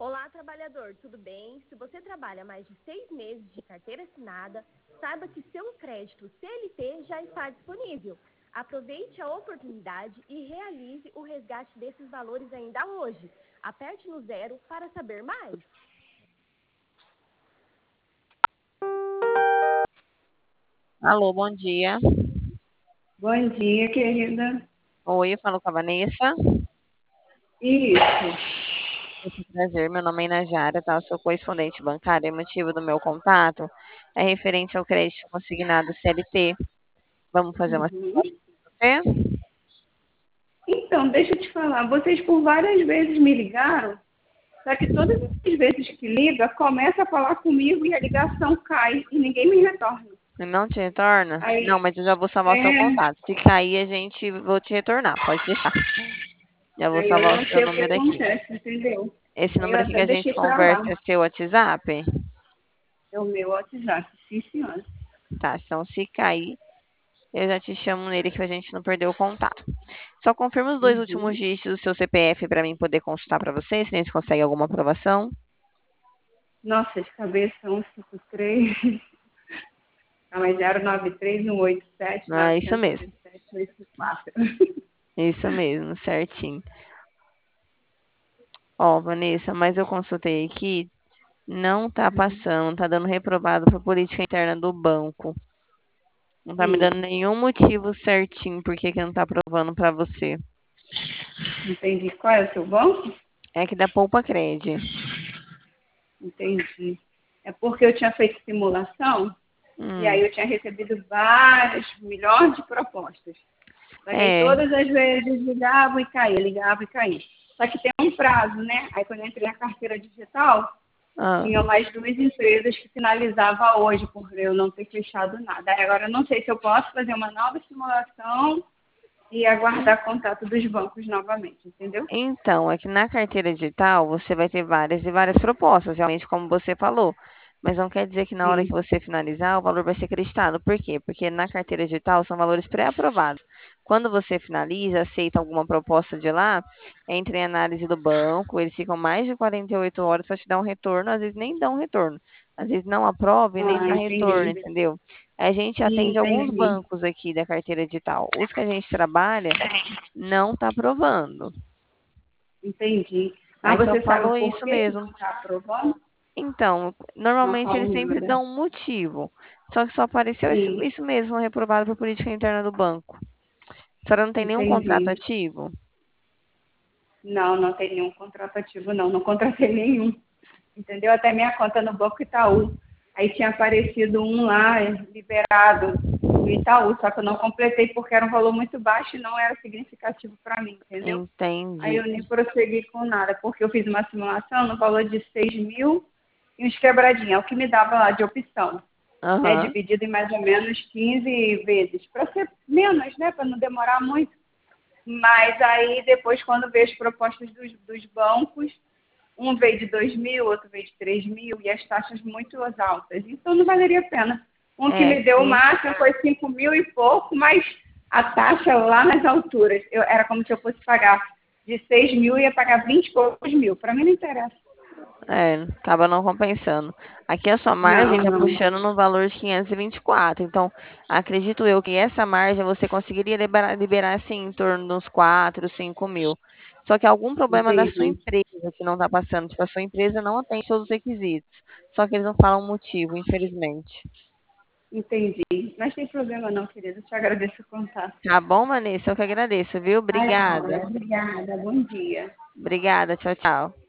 Olá, trabalhador, tudo bem? Se você trabalha mais de 6 meses de carteira assinada, saiba que seu crédito CLT já está disponível. Aproveite a oportunidade e realize o resgate desses valores ainda hoje. Aperte no 0 para saber mais. Alô, bom dia. Bom dia, querida. Oi, eu falo com a Vanessa. Isso. Muito prazer, meu nome é Inajara, tá? Eu sou correspondente bancária. O motivo do meu contato é referente ao crédito consignado CLT. Vamos fazer uma Uhum. simulação com você? Então, deixa eu te falar. Vocês por várias vezes me ligaram, só que todas as vezes que liga, começa a falar comigo e a ligação cai e ninguém me retorna. E não te retorna? Não, Aí, mas eu já vou salvar o seu é, contato. Se cair, vou te retornar, pode deixar. Já vou aí eu salvar o não seu sei o que número aqui. acontece, entendeu? Esse Aí eu número aqui que até a gente deixei pra conversa lá. é seu WhatsApp? É o meu WhatsApp, sim, senhora. Tá, então se cair, eu já te chamo nele que a gente não perdeu o contato. Só confirma os dois últimos Uhum. dígitos do seu CPF para mim poder consultar para você, se a gente consegue alguma aprovação. Nossa, de cabeça, 153. Ah, mas 093 187 Ah, isso mesmo. 987 84. Isso mesmo, certinho. Ó, Vanessa, mas eu consultei aqui, não tá passando, tá dando reprovado por política interna do banco. Não tá me Sim, dando nenhum motivo certinho por que que não tá aprovando para você. entendi. Qual é o seu banco? É que dá poupa crede. Entendi. É porque eu tinha feito simulação e aí Hum, eu tinha recebido várias, milhões de propostas. Só que aí é. todas as vezes ligava e caía, ligava e caía. Só que tem um prazo, né? Aí quando eu entrei na carteira digital, Ah. tinha mais duas empresas que finalizava hoje, por eu não ter fechado nada. Aí agora eu não sei se eu posso fazer uma nova simulação e aguardar contato dos bancos novamente, entendeu? Então, é que na carteira digital você vai ter várias e várias propostas, realmente, como você falou. Mas não quer dizer que na hora que Sim. você finalizar, o valor vai ser acreditado. Por quê? Porque na carteira digital são valores pré-aprovados. Quando você finaliza, aceita alguma proposta de lá, entra em análise do banco, eles ficam mais de 48 horas para te dar um retorno, às vezes nem dão um retorno. Às vezes não aprova e nem Ah, dá retorno, entendi. entendeu? A gente atende alguns Entendi. bancos aqui da carteira digital. Os que a gente trabalha não está aprovando. Entendi. Mas Aí só você sabe falou por isso que que mesmo. não está aprovando? Então, Não normalmente falo eles sempre nada. dão um motivo. Só que só apareceu isso, Sim, isso mesmo, reprovado por política interna do banco. A senhora não tem nenhum contrato entendi. ativo? Não, não tem nenhum contrato ativo, não. Não contratei nenhum. Entendeu? Até minha conta no Banco Itaú. Aí tinha aparecido um lá, liberado no Itaú, só que eu não completei porque era um valor muito baixo e não era significativo para mim, entendeu? Aí Entendi. eu nem prossegui com nada, porque eu fiz uma simulação no valor de 6 mil e uns quebradinhos, é o que me dava lá de opção, né? Aham. Dividido em mais ou menos 15 vezes, para ser menos, né? Para não demorar muito. Mas aí depois, quando veio as propostas dos bancos, um veio de 2 mil, outro veio de 3 mil, e as taxas muito altas. Então não valeria a pena. Um que É me deu o que máximo foi 5 mil e pouco, mas a taxa lá nas alturas. Era como se eu fosse pagar de 6 mil e ia pagar 20 e poucos mil. Para mim não interessa. acaba não compensando. Aqui a sua margem Não, está não. puxando no valor de 524. Então, acredito eu que essa margem você conseguiria liberar assim, em torno de uns 4, 5 mil. Só que algum problema da sua Entendi. empresa que não está passando. Tipo, a sua empresa não atende todos os requisitos. Só que eles não falam o motivo, infelizmente. Entendi. Mas tem problema não, querida. Eu te agradeço o contato. Tá bom, Vanessa? Eu que agradeço, viu? Ai, Obrigada. olha, obrigada. Bom dia. Obrigada. Tchau, tchau.